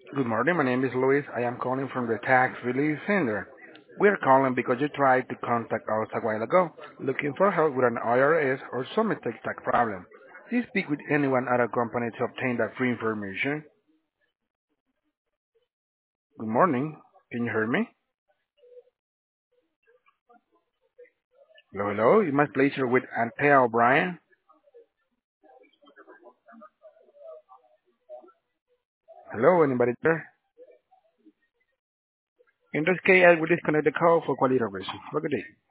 Good morning. My name is Luis. I am calling from the Tax Relief Center. We are calling because you tried to contact us a while ago, looking for help with an IRS or some tax problem. Please speak with anyone at our company to obtain that free information. Good morning. Can you hear me? Hello, hello. It's my pleasure with Antea O'Brien. Hello, anybody there? In this case, I will disconnect the call for quality reasons. Have a good day.